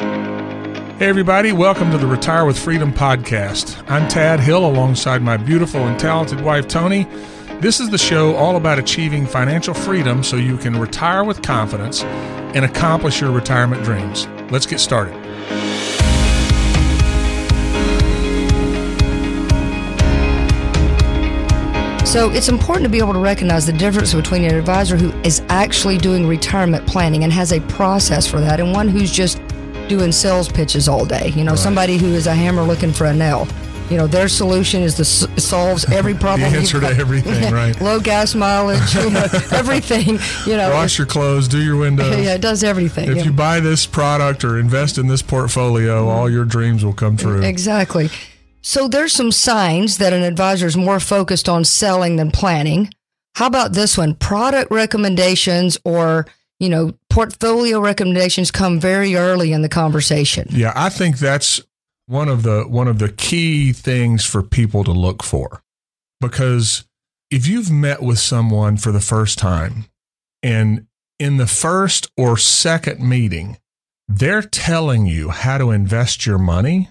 Hey everybody, welcome to the Retire with Freedom podcast. I'm Tad Hill alongside my beautiful and talented wife Tony. This is the show all about achieving financial freedom so you can retire with confidence and accomplish your retirement dreams. Let's get started. So it's important to be able to recognize the difference between an advisor who is actually doing retirement planning and has a process for that and one who's just doing sales pitches all day. You know, somebody who is a hammer looking for a nail. You know, their solution is solves every problem. The answer to everything, right? Low gas mileage, everything. You know, wash your clothes, do your windows. Yeah, it does everything. If you buy this product or invest in this portfolio, all your dreams will come true. Exactly. So there's some signs that an advisor is more focused on selling than planning. How about this one? Product recommendations or, you know, portfolio recommendations come very early in the conversation. Yeah, I think that's one of the key things for people to look for. Because if you've met with someone for the first time and in the first or second meeting, they're telling you how to invest your money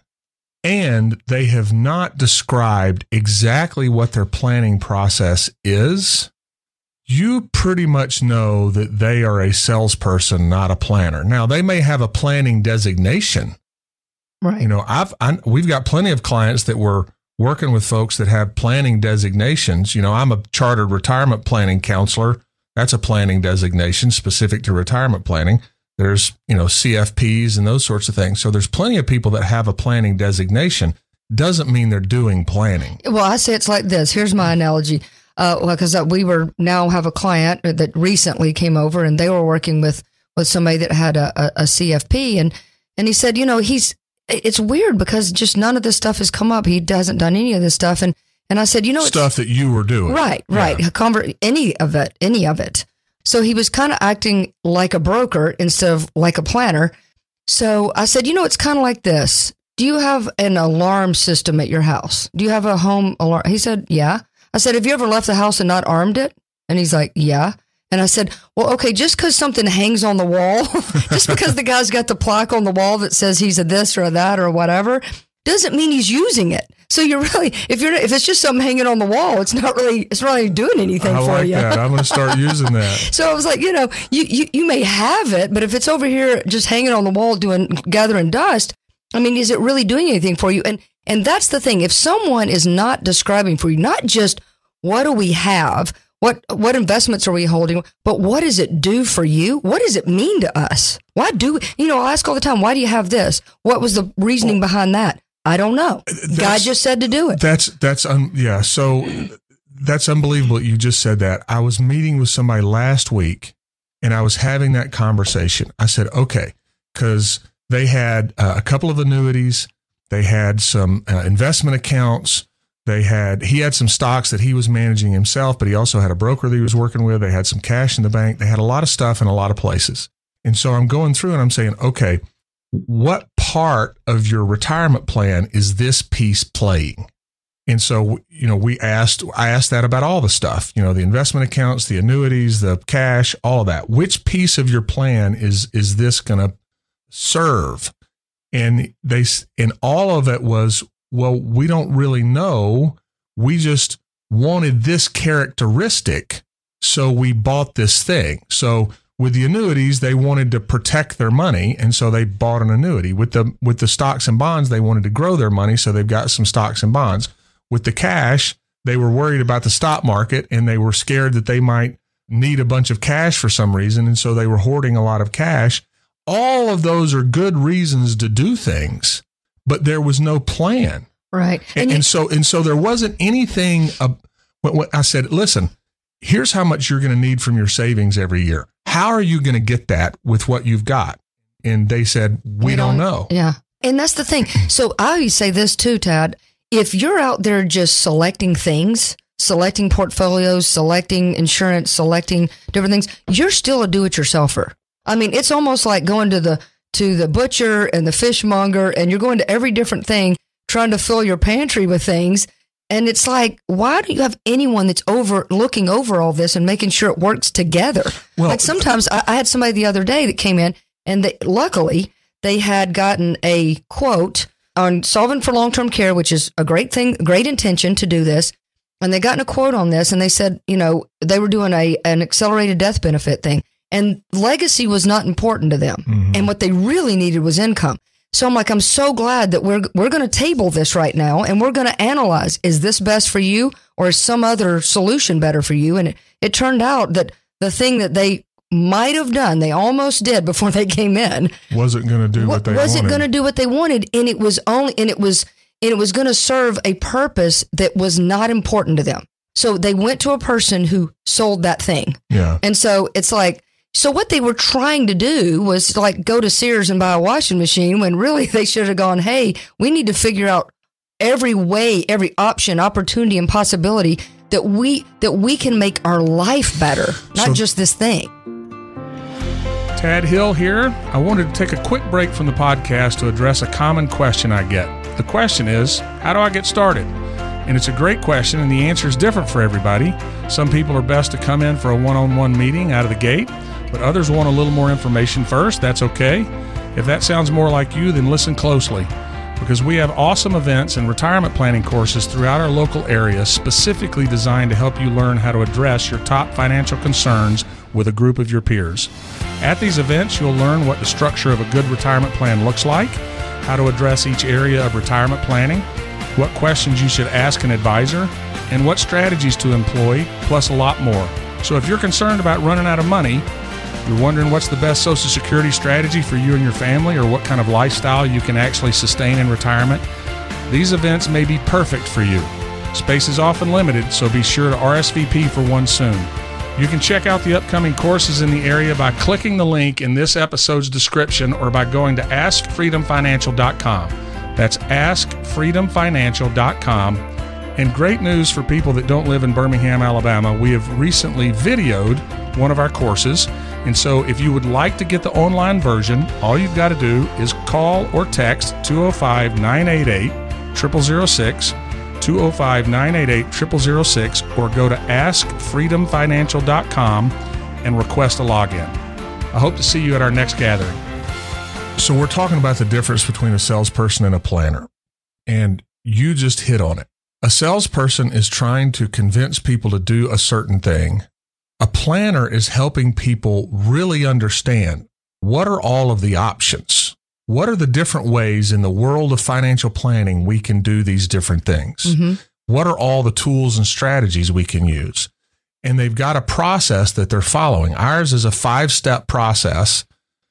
and they have not described exactly what their planning process is, you pretty much know that they are a salesperson, not a planner. Now, they may have a planning designation. Right. You know, we've got plenty of clients that were working with folks that have planning designations. You know, I'm a chartered retirement planning counselor. That's a planning designation specific to retirement planning. There's, you know, CFPs and those sorts of things. So there's plenty of people that have a planning designation. Doesn't mean they're doing planning. Well, I say it's like this. Here's my analogy. Because we now have a client that recently came over and they were working with somebody that had a CFP. And he said, you know, it's weird because just none of this stuff has come up. He hasn't done any of this stuff. And I said, you know, stuff that you were doing. Right. Yeah. Any of it. So he was kind of acting like a broker instead of like a planner. So I said, you know, it's kind of like this. Do you have an alarm system at your house? Do you have a home alarm? He said, yeah. I said, have you ever left the house and not armed it? And he's like, yeah. And I said, well, okay, just because something hangs on the wall, just because the guy's got the plaque on the wall that says he's a this or a that or whatever, doesn't mean he's using it. So you're really, if it's just something hanging on the wall, it's not really doing anything for you. I like that. I'm going to start using that. So I was like, you know, you may have it, but if it's over here just hanging on the wall gathering dust, I mean, is it really doing anything for you? And that's the thing. If someone is not describing for you, not just what do we have, what investments are we holding, but what does it do for you? What does it mean to us? I'll ask all the time, why do you have this? What was the reasoning behind that? I don't know. God just said to do it. So that's unbelievable that you just said that. I was meeting with somebody last week and I was having that conversation. I said, okay, because they had a couple of annuities. They had some investment accounts. He had some stocks that he was managing himself, but he also had a broker that he was working with. They had some cash in the bank. They had a lot of stuff in a lot of places. And so I'm going through and I'm saying, okay, what part of your retirement plan is this piece playing? And so, you know, I asked that about all the stuff, you know, the investment accounts, the annuities, the cash, all of that. Which piece of your plan is this going to serve? And all of it was, well, we don't really know. We just wanted this characteristic, so we bought this thing. So with the annuities, they wanted to protect their money, and so they bought an annuity. With the stocks and bonds, they wanted to grow their money, so they've got some stocks and bonds. With the cash, they were worried about the stock market, and they were scared that they might need a bunch of cash for some reason, and so they were hoarding a lot of cash. All of those are good reasons to do things, but there was no plan. Right. And so there wasn't anything. I said, listen, here's how much you're going to need from your savings every year. How are you going to get that with what you've got? And they said, we don't know. Yeah. And that's the thing. So I always say this too, Tad. If you're out there just selecting things, selecting portfolios, selecting insurance, selecting different things, you're still a do-it-yourselfer. I mean, it's almost like going to the butcher and the fishmonger, and you're going to every different thing, trying to fill your pantry with things. And it's like, why don't you have anyone that's looking over all this and making sure it works together? Well, like sometimes I had somebody the other day that came in, and luckily they had gotten a quote on Solvent for Long-Term Care, which is a great thing, great intention to do this. And they gotten a quote on this, and they said, they were doing an accelerated death benefit thing, and legacy was not important to them. Mm-hmm. And what they really needed was income. So I'm like, I'm so glad that we're going to table this right now, and we're going to analyze, is this best for you, or is some other solution better for you? And it turned out that the thing that they might have done, they almost did before they came in, wasn't going to do what they wanted. Wasn't going to do what they wanted, and it was going to serve a purpose that was not important to them. So they went to a person who sold that thing. Yeah. And so it's like, so what they were trying to do was like go to Sears and buy a washing machine, when really they should have gone, hey, we need to figure out every way, every option, opportunity, and possibility that we can make our life better, not just this thing. Tad Hill here. I wanted to take a quick break from the podcast to address a common question I get. The question is, how do I get started? And it's a great question, and the answer is different for everybody. Some people are best to come in for a one-on-one meeting out of the gate, but others want a little more information first. That's okay. If that sounds more like you, then listen closely, because we have awesome events and retirement planning courses throughout our local area specifically designed to help you learn how to address your top financial concerns with a group of your peers. At these events, you'll learn what the structure of a good retirement plan looks like, how to address each area of retirement planning, what questions you should ask an advisor, and what strategies to employ, plus a lot more. So if you're concerned about running out of money, you're wondering what's the best Social Security strategy for you and your family, or what kind of lifestyle you can actually sustain in retirement, these events may be perfect for you. Space is often limited, so be sure to RSVP for one soon. You can check out the upcoming courses in the area by clicking the link in this episode's description, or by going to AskFreedomFinancial.com. That's AskFreedomFinancial.com. And great news for people that don't live in Birmingham, Alabama. We have recently videoed one of our courses. And so if you would like to get the online version, all you've got to do is call or text 205-988-0006, 205-988-0006, or go to AskFreedomFinancial.com and request a login. I hope to see you at our next gathering. So we're talking about the difference between a salesperson and a planner, and you just hit on it. A salesperson is trying to convince people to do a certain thing. A planner is helping people really understand, what are all of the options? What are the different ways in the world of financial planning we can do these different things? Mm-hmm. What are all the tools and strategies we can use? And they've got a process that they're following. Ours is a 5-step process.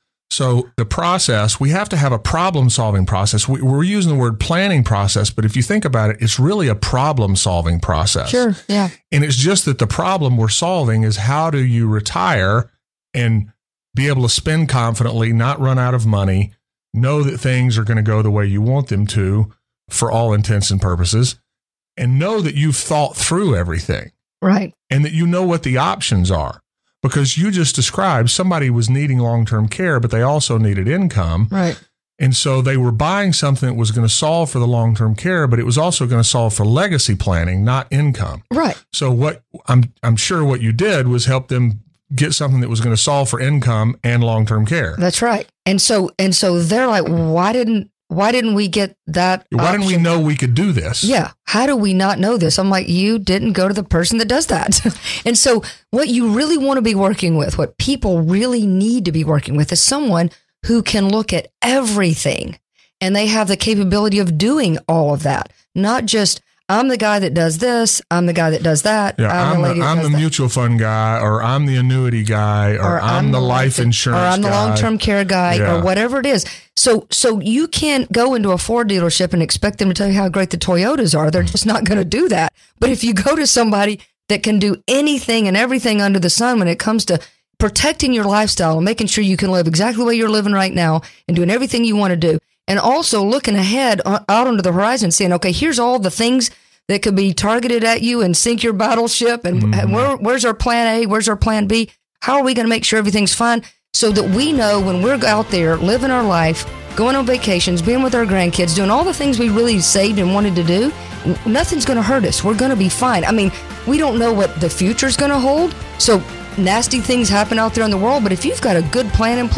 So the process, we have to have a problem-solving process. We're using the word planning process, but if you think about it, it's really a problem-solving process. Sure, yeah. And it's just that the problem we're solving is, how do you retire and be able to spend confidently, not run out of money, know that things are going to go the way you want them to for all intents and purposes, and know that you've thought through everything. Right. And that you know what the options are. Because you just described somebody was needing long-term care, but they also needed income. Right. And so they were buying something that was going to solve for the long-term care, but it was also going to solve for legacy planning, not income. Right. So what I'm sure what you did was help them get something that was going to solve for income and long-term care. That's right. And so they're like, why didn't we get that Why option? didn't we know we could do this? Yeah. How do we not know this? I'm like, you didn't go to the person that does that. And so what you really want to be working with, what people really need to be working with, is someone who can look at everything, and they have the capability of doing all of that. Not just, I'm the guy that does this, I'm the guy that does that. Yeah, I'm the mutual fund guy, or I'm the annuity guy, or I'm the life insurance guy. Or I'm the long-term care guy, or whatever it is. So you can't go into a Ford dealership and expect them to tell you how great the Toyotas are. They're just not going to do that. But if you go to somebody that can do anything and everything under the sun when it comes to protecting your lifestyle and making sure you can live exactly the way you're living right now and doing everything you want to do, and also looking ahead out onto the horizon, saying, okay, here's all the things that could be targeted at you and sink your battleship. And where's our plan A? Where's our plan B? How are we going to make sure everything's fine, so that we know when we're out there living our life, going on vacations, being with our grandkids, doing all the things we really saved and wanted to do, nothing's going to hurt us. We're going to be fine. I mean, we don't know what the future's going to hold. So nasty things happen out there in the world, but if you've got a good plan in place,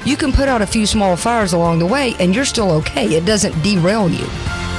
You can put out a few small fires along the way and you're still okay. It doesn't derail you.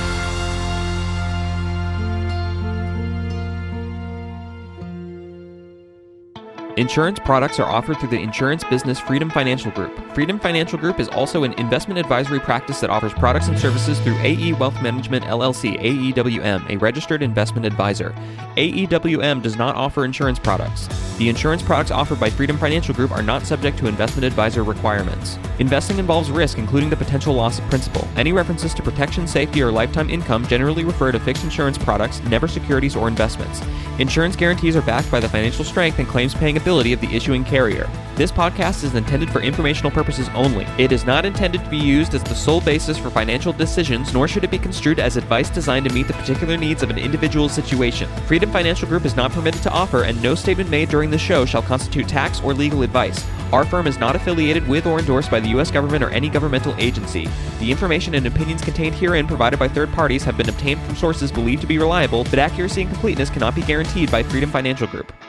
Insurance products are offered through the insurance business Freedom Financial Group. Freedom Financial Group is also an investment advisory practice that offers products and services through AE Wealth Management LLC, AEWM, a registered investment advisor. AEWM does not offer insurance products. The insurance products offered by Freedom Financial Group are not subject to investment advisor requirements. Investing involves risk, including the potential loss of principal. Any references to protection, safety, or lifetime income generally refer to fixed insurance products, never securities or investments. Insurance guarantees are backed by the financial strength and claims-paying ability of the issuing carrier. This podcast is intended for informational purposes only. It is not intended to be used as the sole basis for financial decisions, nor should it be construed as advice designed to meet the particular needs of an individual situation. Freedom Financial Group is not permitted to offer, and no statement made during the show shall constitute tax or legal advice. Our firm is not affiliated with or endorsed by the U.S. government or any governmental agency. The information and opinions contained herein provided by third parties have been obtained from sources believed to be reliable, but accuracy and completeness cannot be guaranteed by Freedom Financial Group.